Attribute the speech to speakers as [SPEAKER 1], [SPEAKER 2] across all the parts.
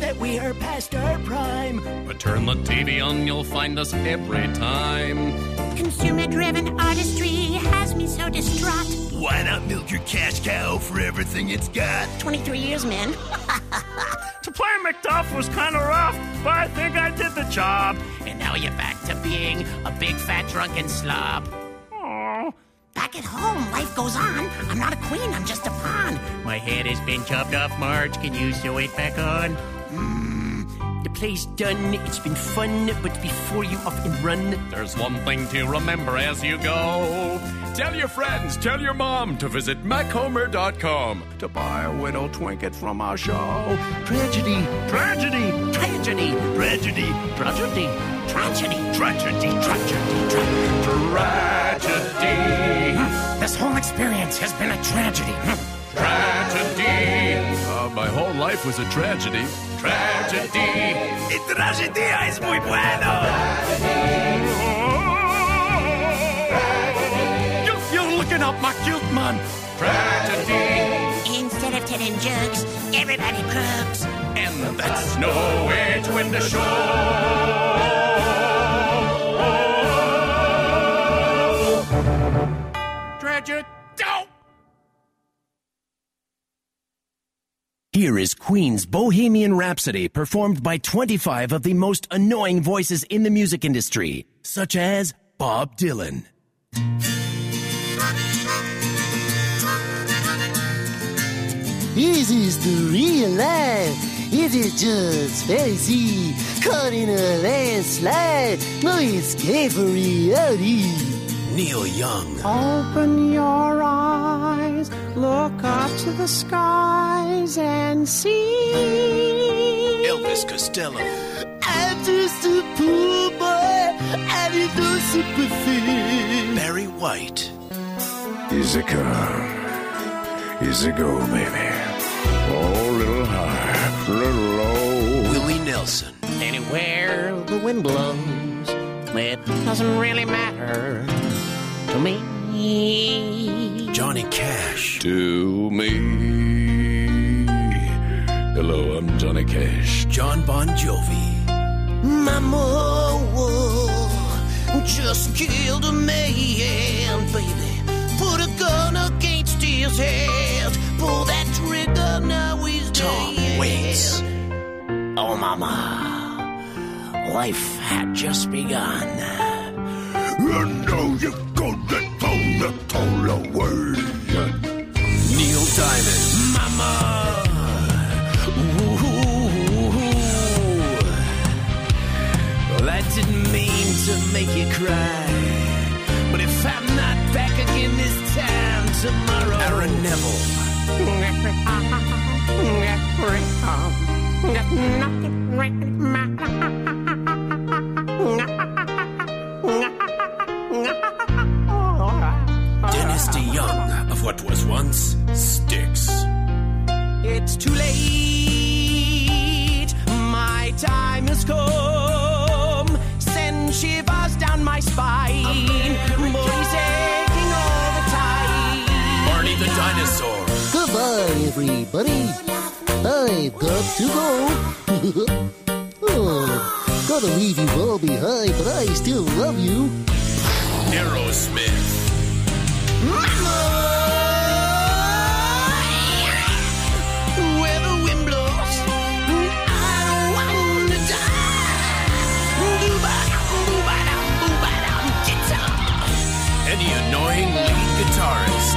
[SPEAKER 1] that we are past our prime.
[SPEAKER 2] But turn the TV on, you'll find us every time.
[SPEAKER 3] Consumer-driven artistry has me so distraught.
[SPEAKER 4] Why not milk your cash cow for everything it's got?
[SPEAKER 3] 23 years, man.
[SPEAKER 5] To play McDuff was kind of rough, but I think I did the job.
[SPEAKER 3] And now you're back to being a big fat drunken slob.
[SPEAKER 5] Aww.
[SPEAKER 3] Back at home, life goes on. I'm not a queen, I'm just a pawn. My head has been chopped off, Marge. Can you sew it back on?
[SPEAKER 1] The play's done. It's been fun, but before you up and run,
[SPEAKER 2] There's one thing to remember as you go. Tell your friends, tell your mom to visit MacHomer.com to buy a widow trinket from our show.
[SPEAKER 1] tragedy,
[SPEAKER 5] Tragedy.
[SPEAKER 1] tragedy,
[SPEAKER 4] Tragedy.
[SPEAKER 1] tragedy,
[SPEAKER 3] Tragedy.
[SPEAKER 4] Tragedy.
[SPEAKER 2] Tragedy.
[SPEAKER 3] This whole experience has been a tragedy.
[SPEAKER 2] Tragedy. My whole life was a tragedy. Tragedy.
[SPEAKER 4] Y tragedia es muy bueno.
[SPEAKER 2] You're looking up my guilt, man. Tragedy.
[SPEAKER 3] Instead of telling jokes, everybody croaks.
[SPEAKER 2] And that's no way to end the show. Tragedy.
[SPEAKER 1] Here is Queen's Bohemian Rhapsody, performed by 25 of the most annoying voices in the music industry, such as Bob Dylan.
[SPEAKER 6] This is the real life. It is just fantasy, caught in a landslide. No escape for reality.
[SPEAKER 1] Neil Young.
[SPEAKER 7] Open your eyes, look up to the skies and see.
[SPEAKER 1] Elvis Costello.
[SPEAKER 6] I'm just a poor boy. I need no sympathy.
[SPEAKER 1] Barry White.
[SPEAKER 8] Easy come, easy go, baby. Oh, little high, little low.
[SPEAKER 1] Willie Nelson.
[SPEAKER 7] Anywhere the wind blows, it doesn't really matter to me.
[SPEAKER 1] Johnny Cash.
[SPEAKER 8] To me. Hello, I'm Johnny Cash.
[SPEAKER 1] John Bon Jovi.
[SPEAKER 6] Mama just killed a man, baby. Put a gun against his head. Pull that trigger, now he's
[SPEAKER 1] Tom
[SPEAKER 6] dead.
[SPEAKER 1] Waits.
[SPEAKER 3] Oh, Mama, life had just begun.
[SPEAKER 8] You know you gonna throw the toll away.
[SPEAKER 1] Neil Diamond.
[SPEAKER 3] Mama,
[SPEAKER 1] Well, that didn't mean to make you cry. But if I'm not back again this time tomorrow. Aaron Neville. Dennis DeYoung of what was once Styx.
[SPEAKER 7] It's too late, my time has come. Send shivers down my spine, body's aching all the time.
[SPEAKER 1] Barney the Dinosaur.
[SPEAKER 6] Goodbye, everybody. I've got to go. Oh, gotta leave you all behind, but I still love you.
[SPEAKER 1] Aerosmith.
[SPEAKER 6] Where the wind blows, I don't want to die. Boo-ba-dum, boo-ba-dum, guitar.
[SPEAKER 1] And the annoying lead guitarist.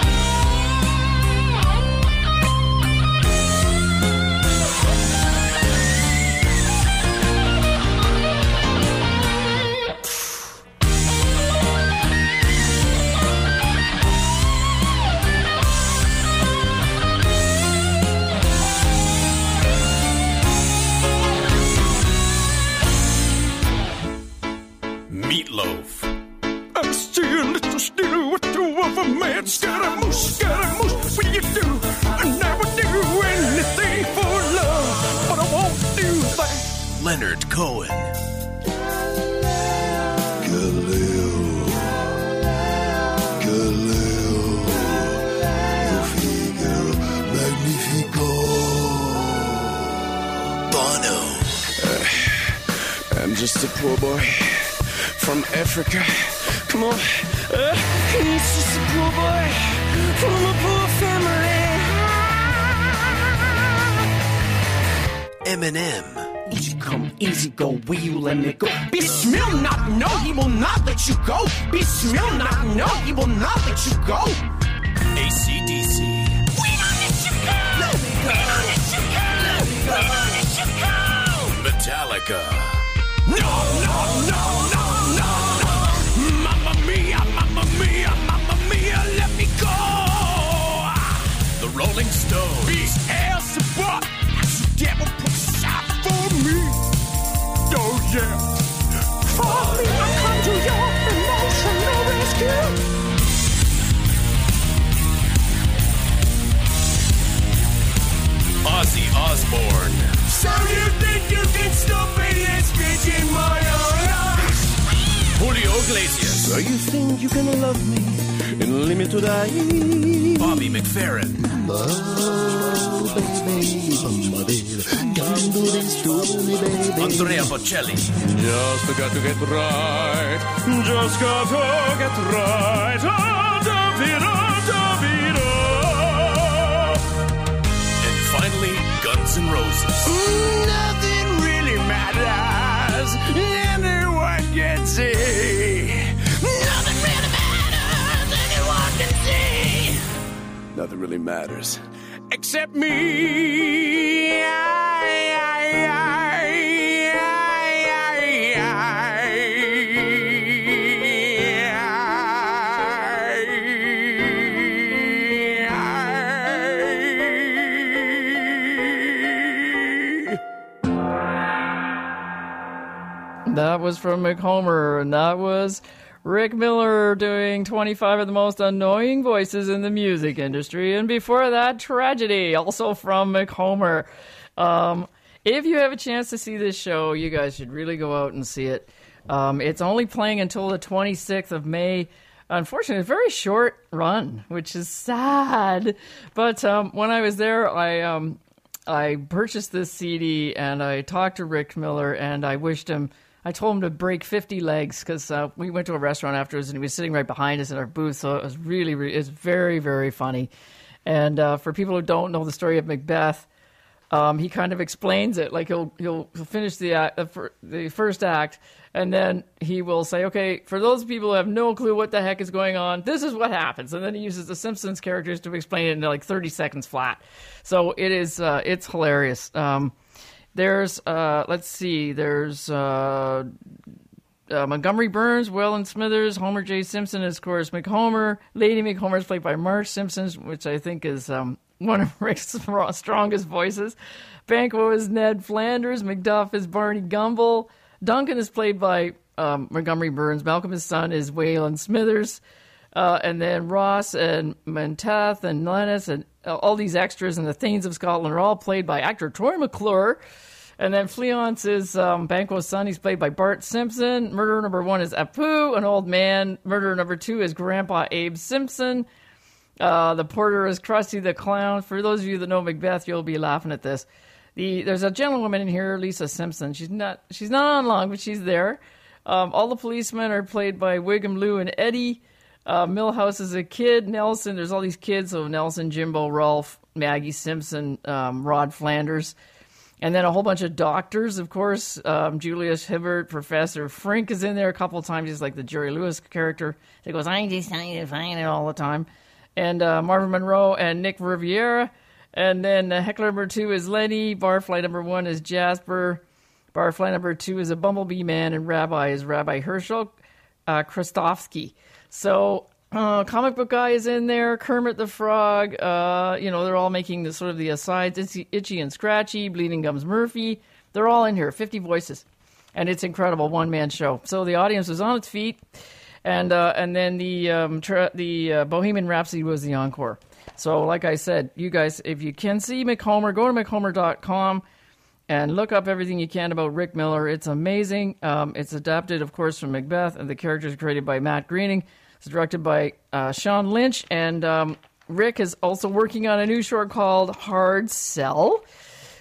[SPEAKER 1] Meatloaf.
[SPEAKER 5] I'm still a little still with two of a man. Scaramouche, what do you do? I never do anything for love, but I won't do that.
[SPEAKER 1] Leonard Cohen. Bono.
[SPEAKER 5] I'm just a poor boy from Africa. Come on. He's just a poor boy from a poor family.
[SPEAKER 1] Eminem.
[SPEAKER 7] Easy come, easy go, will you let me go? Bismillah, not, no, he will not let you go. Bismillah, not, no, he will not let you go.
[SPEAKER 1] AC/DC.
[SPEAKER 7] We don't let you go. We don't let you go. We don't let you go.
[SPEAKER 1] Metallica.
[SPEAKER 5] No, no, no, no, no, no. Mamma mia, mamma mia, mamma mia, let me go.
[SPEAKER 1] The Rolling Stones.
[SPEAKER 5] Beast ass what? The devil put aside for me. Oh yeah. For me, I come to your emotional rescue.
[SPEAKER 1] Ozzy Osbourne.
[SPEAKER 5] So you think you can stop me and spit in my own eyes?
[SPEAKER 1] Julio Iglesias.
[SPEAKER 5] So you think you can love me and leave me to die?
[SPEAKER 1] Bobby McFerrin.
[SPEAKER 6] Oh, baby, can't do this to me, baby.
[SPEAKER 1] Andrea Bocelli.
[SPEAKER 5] Just got to get right. Just got to get right. Oh, Davida, Davida.
[SPEAKER 1] And finally, Guns N' Roses.
[SPEAKER 5] Nothing really matters. Anyone can see. Nothing really matters. Anyone can see. Nothing really matters. Except me.
[SPEAKER 9] That was from McHomer, and that was Rick Miller doing 25 of the most annoying voices in the music industry. And before that, Tragedy, also from McHomer. If you have a chance to see this show, you guys should really go out and see it. It's only playing until the 26th of May. Unfortunately, it's a very short run, which is sad. But when I was there, I purchased this CD, and I talked to Rick Miller, and I told him to break 50 legs, because we went to a restaurant afterwards, and he was sitting right behind us in our booth, so it was it's very, very funny. And for people who don't know the story of Macbeth, he kind of explains it. Like he'll finish the first act, and then he will say, okay, for those people who have no clue what the heck is going on, this is what happens. And then he uses the Simpsons characters to explain it in like 30 seconds flat. So it's hilarious. There's Montgomery Burns, Waylon Smithers, Homer J. Simpson is, of course, McHomer. Lady McHomer is played by Marge Simpson, which I think is one of Rick's strongest voices. Banquo is Ned Flanders. Macduff is Barney Gumble. Duncan is played by Montgomery Burns. Malcolm, his son, is Waylon Smithers. And then Ross and Menteith and Lennis and all these extras and the Thanes of Scotland are all played by actor Troy McClure. And then Fleance is Banquo's son. He's played by Bart Simpson. Murderer number 1 is Apu, an old man. Murderer number 2 is Grandpa Abe Simpson. The porter is Krusty the Clown. For those of you that know Macbeth, you'll be laughing at this. There's a gentlewoman in here, Lisa Simpson. She's not on long, but she's there. All the policemen are played by Wiggum, Lou, and Eddie. Milhouse is a kid. Nelson, there's all these kids. So Nelson, Jimbo, Rolf, Maggie Simpson, Rod Flanders. And then a whole bunch of doctors, of course. Julius Hibbert, Professor Frink is in there a couple of times. He's like the Jerry Lewis character. He goes, I just need to find it all the time. And Marvin Monroe and Nick Riviera. And then Heckler number 2 is Lenny. Barfly number 1 is Jasper. Barfly number 2 is a Bumblebee Man. And Rabbi is Rabbi Herschel Kristofsky. So Comic Book Guy is in there. Kermit the Frog. They're all making the sort of the asides. Itchy and Scratchy. Bleeding Gums Murphy. They're all in here. 50 voices. And it's incredible. One-man show. So the audience was on its feet. And then the Bohemian Rhapsody was the encore. So like I said, you guys, if you can see McHomer, go to McHomer.com and look up everything you can about Rick Miller. It's amazing. It's adapted, of course, from Macbeth, and the characters are created by Matt Groening. It's directed by Sean Lynch, and Rick is also working on a new short called Hard Sell.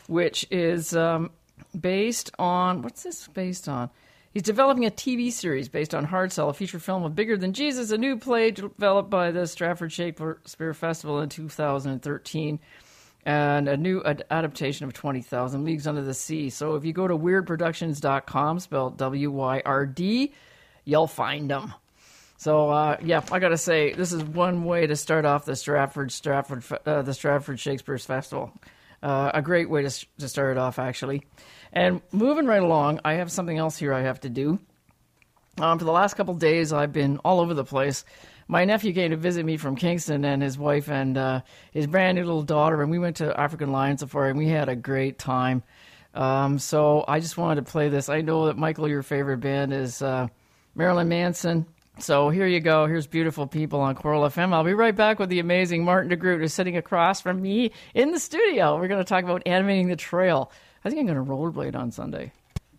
[SPEAKER 9] which is based on... What's this based on? He's developing a TV series based on Hard Sell, a feature film of Bigger Than Jesus, a new play developed by the Stratford Shakespeare Festival in 2013, and a new adaptation of 20,000 Leagues Under the Sea. So if you go to weirdproductions.com, spelled W-Y-R-D, you'll find them. So, I got to say, this is one way to start off the Stratford Shakespeare Festival. A great way to start it off, actually. And moving right along, I have something else here I have to do. For the last couple days, I've been all over the place. My nephew came to visit me from Kingston, and his wife and his brand new little daughter, and we went to African Lion Safari, and we had a great time. So I just wanted to play this. I know that, Michael, your favorite band is Marilyn Manson. So here you go. Here's Beautiful People on Coral FM. I'll be right back with the amazing Martin DeGroot, who's sitting across from me in the studio. We're going to talk about animating the trail. I think I'm going to rollerblade on Sunday.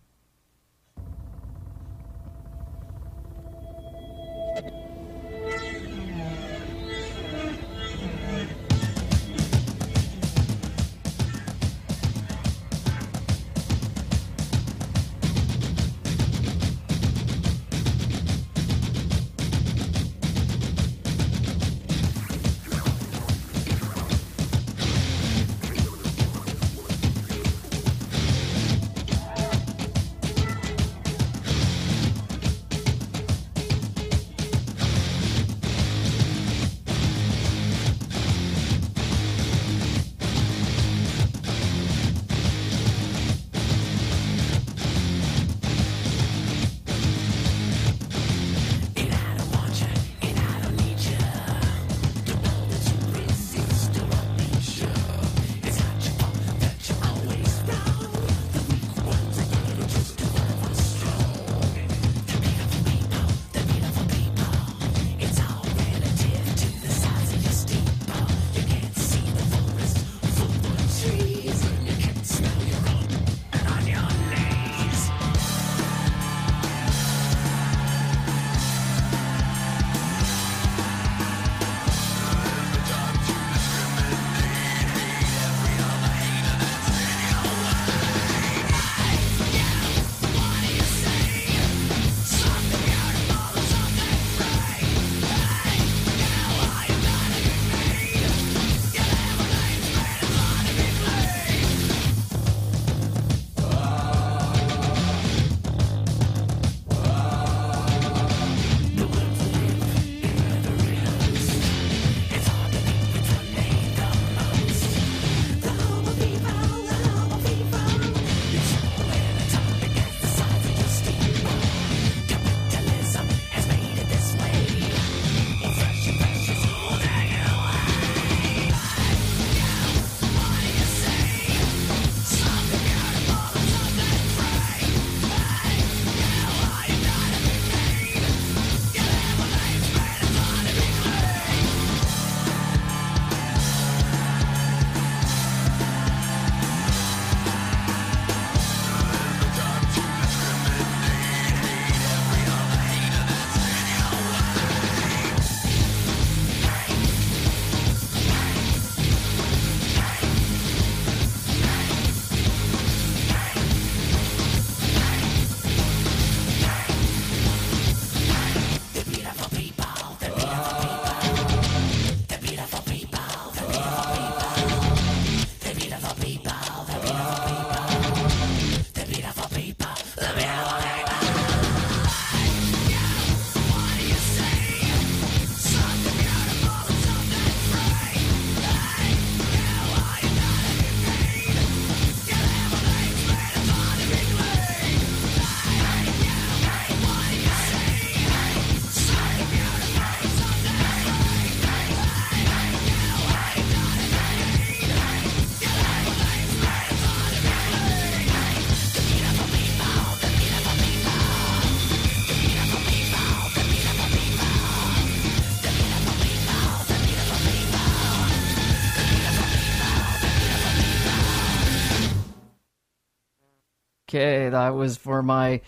[SPEAKER 9] Okay, that was for my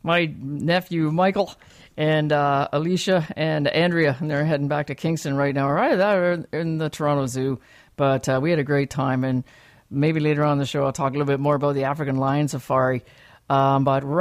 [SPEAKER 9] nephew Michael and Alicia and Andrea, and they're heading back to Kingston right now. They're in the Toronto Zoo, but we had a great time. And maybe later on in the show I'll talk a little bit more about the African lion safari. But